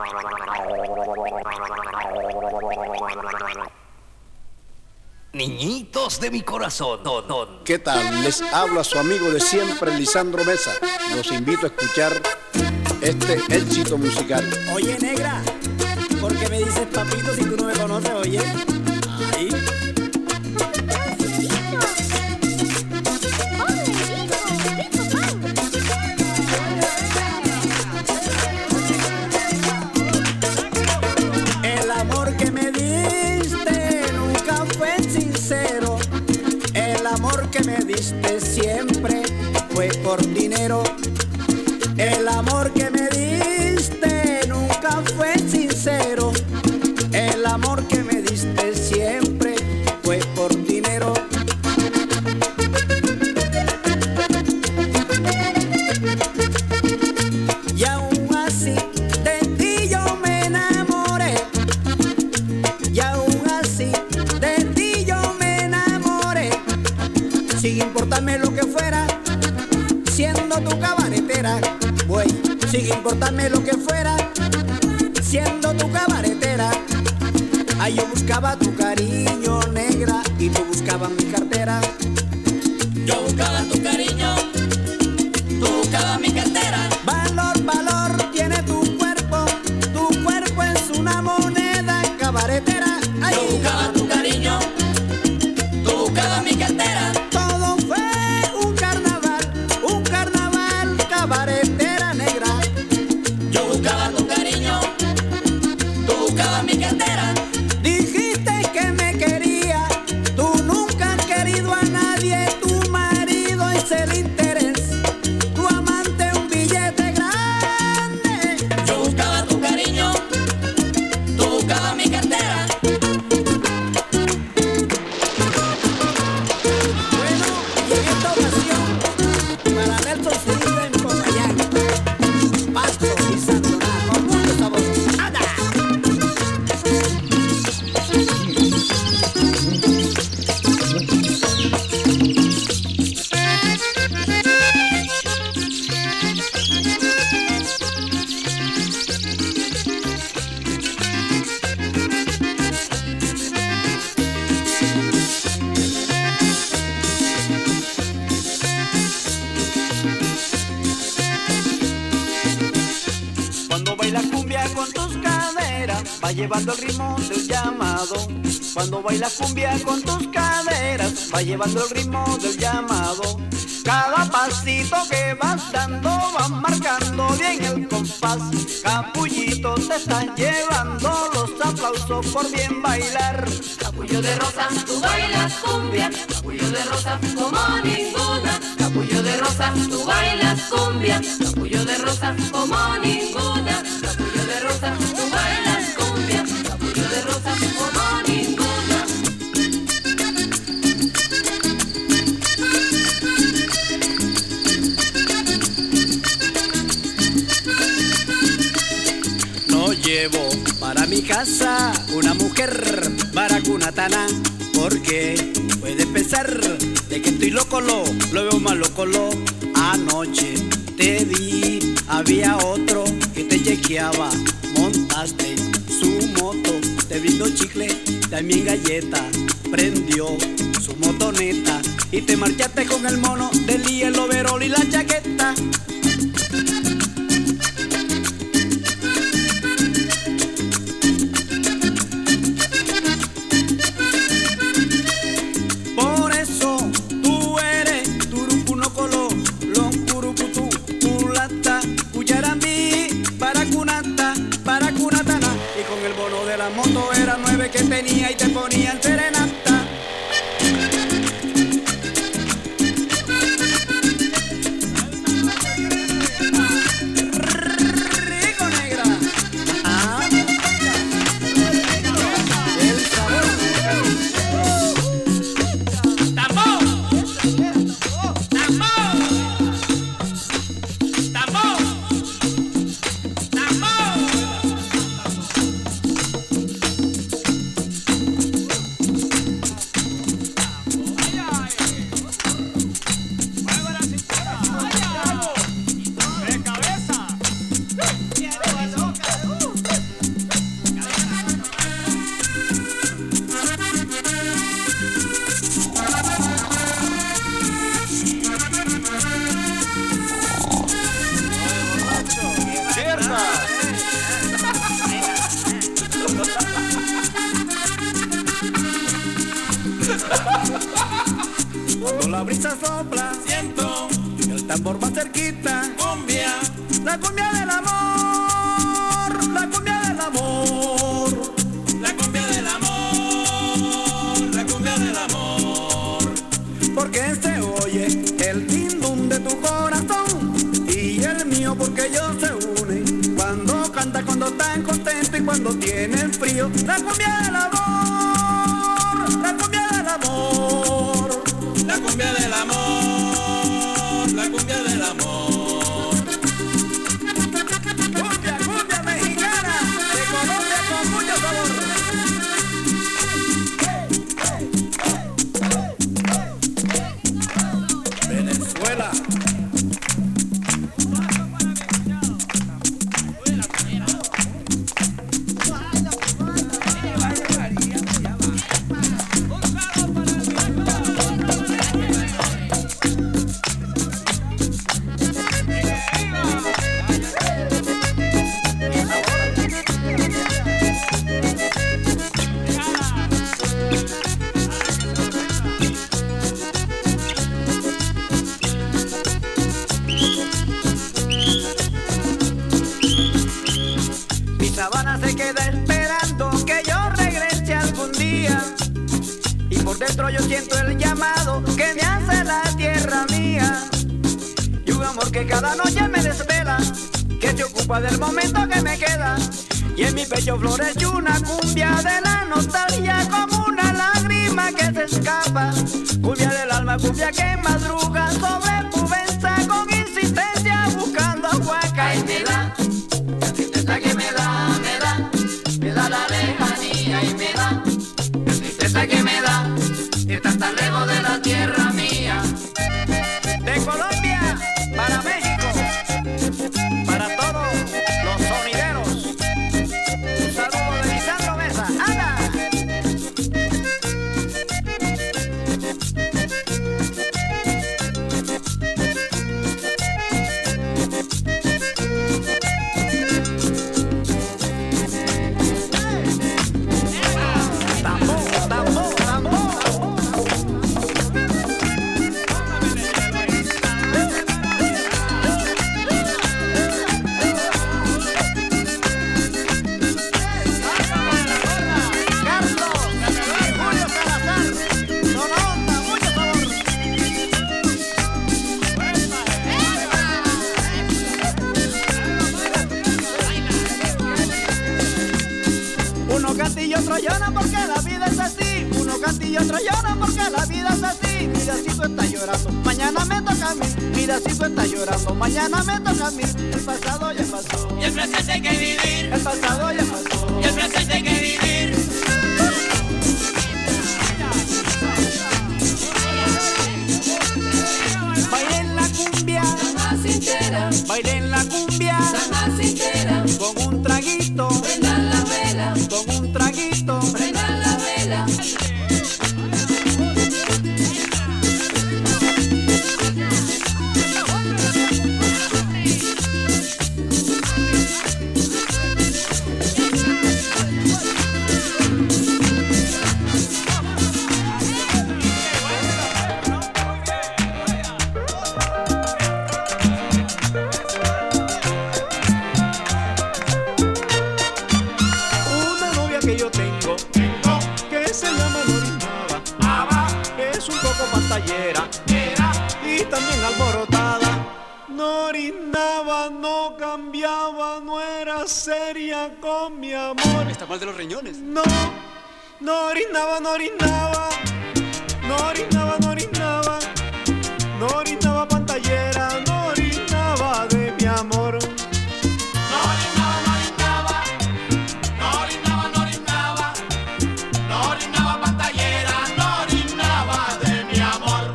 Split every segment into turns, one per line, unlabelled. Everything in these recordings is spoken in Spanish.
Niñitos de mi corazón.
¿Qué tal? Les habla su amigo de siempre, Lisandro Mesa. Los invito a escuchar este éxito musical.
Oye, negra, ¿por qué me dices papito si tú no me conoces, oye? Ahí. El amor que me diste nunca fue sincero. El amor que me diste siempre fue por dinero. El amor que me diste nunca fue sincero. El amor que me diste siempre fue por dinero. Y aún así de ti yo me enamoré. Y aún así de ti yo me enamoré. Sin importarme lo que fuera, siendo tu cabaretera. Güey, sin importarme lo que fuera, siendo tu cabaretera. Ay, yo buscaba tu cariño, negra, y tú buscabas mi cartera.
Yo buscaba tu cariño, tú buscabas mi cartera.
Valor, valor tiene tu cuerpo es una moneda cabaretera. Ay,
Yo buscaba tu cariño, tú buscabas mi cartera.
todo fue un carnaval cabaretera negra.
Yo buscaba tu cariño, tú buscabas mi cartera.
Dijiste que me quería, tú nunca has querido a nadie. Tu marido es el interés, tu amante un billete grande.
Yo buscaba tu cariño, tú buscabas mi cartera.
Bueno, y en esta ocasión, para Nelson Silva en Popayán, Pasto y Santoná, con mucho sabor. ¡Anda! Cuando bailas cumbia con tus caderas, va llevando el ritmo del llamado. Cuando bailas cumbia con tus caderas, va llevando el ritmo del llamado. Cada pasito que vas dando va marcando bien el compás. Capullito te están llevando los aplausos por bien bailar.
Capullo de rosa, tú bailas cumbia. Capullo de rosa como ninguna. Capullo de rosa, tú bailas cumbia. Capullo de rosa como ninguna. Capullo de rosa, tú bailas cumbia. Capullo de rosa como ninguna.
No llevo para mi casa una mujer baracunatana, porque puede pensar de que estoy loco, lo veo más loco. Anoche te vi, había otro que te chequeaba, montaste su moto, te brindó chicle, también galleta, prendió su motoneta y te marchaste con el mono del día, el overol y la chaqueta. Por eso tú eres turucunocolo, lo curuputú, culata, cuyarambi, baracunata, baracunatana. Y con el bono de la moto era 9 que tenía y te ponían serenata. brisa sopla,
siento
el tambor va cerquita,
cumbia,
la cumbia del amor, la cumbia del amor,
la cumbia del amor, la cumbia del amor.
porque se oye el din-dum de tu corazón y el mío porque ellos se unen cuando cantan, cuando están contentos y cuando tienen frío. La cumbia del amor, la cumbia del amor,
la cumbia del amor, la cumbia del amor.
cumbia, cumbia mexicana de Colombia con mucho sabor. Venezuela. Mi sabana se queda esperando que yo regrese algún día y por dentro yo siento el llamado que me hace la tierra mía y un amor que cada noche me desvela, que se ocupa del momento que me queda y en mi pecho florece una cumbia de la nostalgia como una lágrima que se escapa, cumbia del alma, cumbia que madruga sobre Pubenza con insistencia buscando aguaca y me da la tristeza que me da la lejanía y me da la tristeza que me da estar tan lejos de la tierra mía. De Colombia para México, para todos los sonideros, un saludo de Lisandro Mesa. ¡Anda! Tambor, tambor, tambor. Carlos y Julio Salazar, son onda, mucho sabor. Uno canta y otro llora porque la vida es así. Uno canta y otro llora porque la vida es así. Midacito está llorando, mañana me toca a mí. Midacito está llorando, mañana me toca a mí. El pasado ya pasó,
Y el presente hay que vivir,
el pasado ya pasó.
y el presente hay que vivir.
Bailen la cumbia,
San Jacinto,
bailen la cumbia,
San Jacinto,
con un traguito,
prendan la vela,
con un traguito.
prendan la vela.
Una novia que yo tengo, que se llama Norinaba, es un poco pantallera y también alborotada. Norinaba no cambiaba, no era seria con mi amor.
Está mal de los riñones.
No, Norinaba, Norinaba, Norinaba, Norinaba, Norinaba pantallera, Norinaba de mi amor.
Norinaba pantallera, norinaba de mi amor.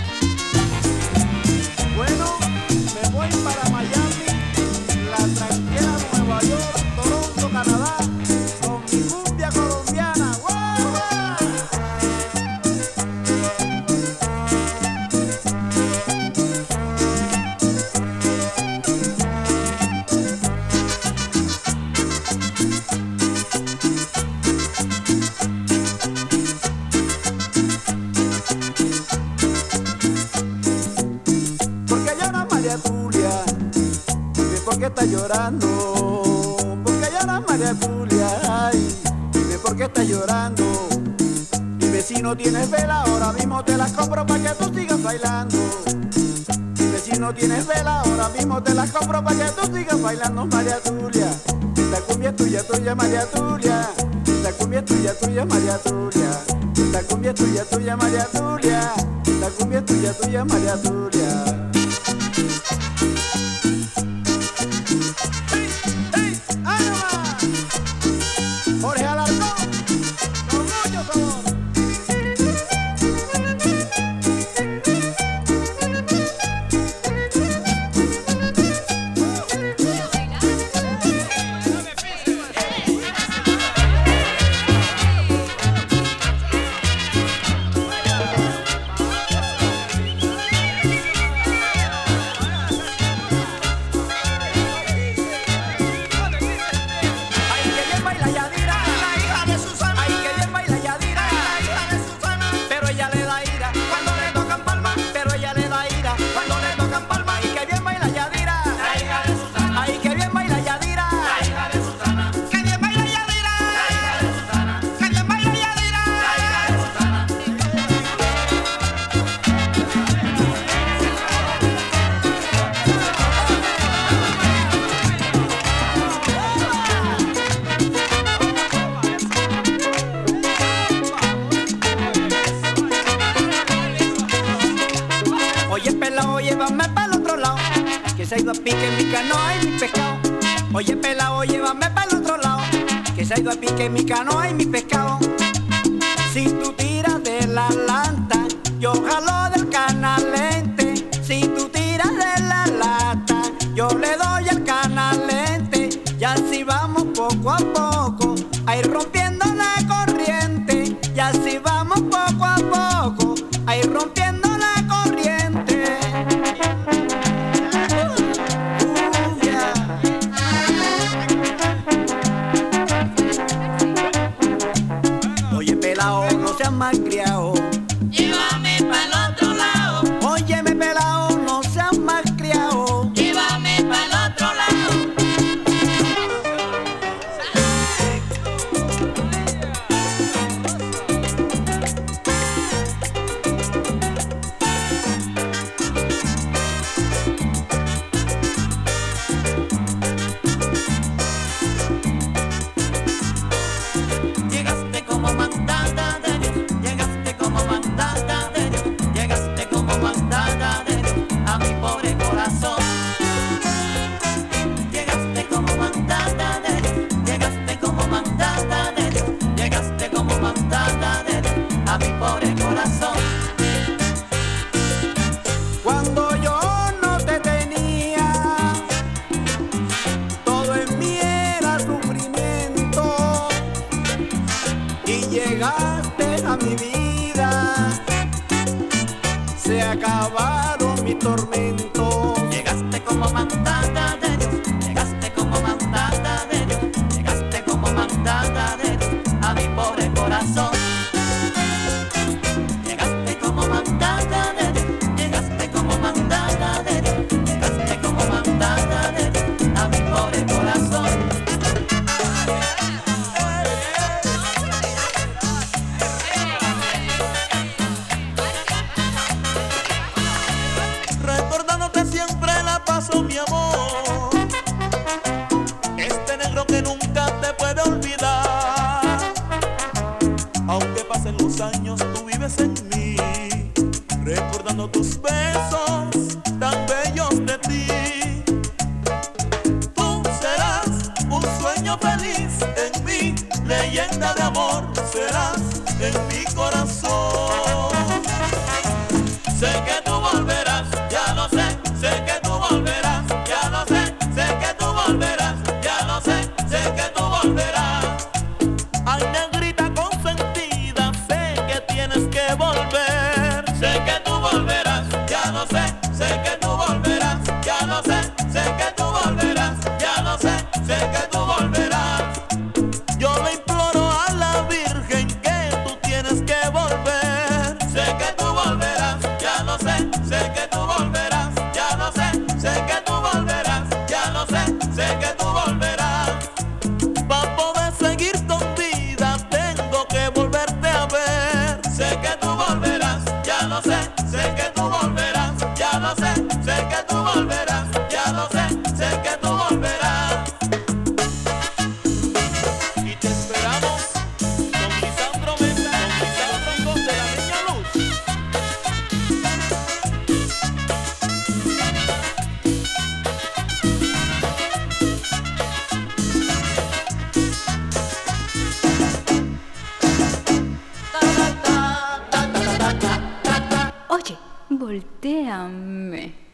Bueno, me voy para Miami, la tranquera Nueva York, Toronto, Canadá, con mi cumbia colombiana. ¡Wow! María Tulia, dime por qué está llorando, porque llora María Tulia, ay, dime por qué está llorando. Dime si no tienes vela, ahora mismo te las compro para que tú sigas bailando. Dime si no tienes vela, ahora mismo te las compro para que tú sigas bailando, María Tulia. La cumbia es tuya, tuya, María Tulia. La cumbia es tuya, tuya, María Tulia. La cumbia es tuya, tuya, María Tulia. La cumbia es tuya, tuya, María Tulia. Jorge Alarcón, con mucho sabor. Se ha ido a pique mi canoa y mi pescado. Oye pelao, llévame para el otro lado, que se ha ido a pique mi canoa y mi pescado. Si tú tiras de la lata, yo jalo del canalente. Si tú tiras de la lata, yo le doy al canalente. Y así vamos poco a poco, a ir rompiendo la corriente. Y así vamos poco a poco, a ir rompiendo la corriente. No seas malcriado,
llévame pa'l otro lado.
Óyeme pelao, no seas malcriado,
Llévame pa'l otro lado. Llegaste como mandada de Dios, llegaste como mandada de Dios, llegaste como mandada de Dios a mi pobre corazón. Llegaste como mandada de Dios, llegaste como mandada de Dios, llegaste como mandada de Dios a mi pobre corazón.
cuando yo no te tenía, todo en mí era sufrimiento. Y llegaste a mi vida, se acabaron mis tormentos.
Llegaste como mandada de Dios, llegaste como mandada de Dios, llegaste como mandada de Dios a mi pobre corazón. Llegaste como mandada de Dios, llegaste como mandada de Dios, llegaste como mandada de Dios a mi pobre corazón.
Recordándote siempre la paso, mi amor. Este negro que nunca te puede olvidar. Aunque pasen los años, tú vives en mí. Recordando tus besos tan bellos de ti. Tú serás un sueño feliz en mí. Leyenda de amor serás en mi corazón. Sé que tú volverás, ya lo sé que tú volverás, ya lo sé que tú volverás, ya lo sé que tú volverás. Ay, negrita consentida, sé que tienes que volver. Sé que tú volverás, ya lo sé que tú volverás, ya lo sé que tú volverás, ya lo sé que tú volverás. Yo le imploro a la Virgen que tú tienes que volver. Sé que tú volverás, ya lo sé que tú volverás, ya lo sé sé que tú volverás, ya lo sé que tú volverás. Y te esperamos con Lisandro Mesa, con Lisandro de la Niña Luz.
Oye, voltéame.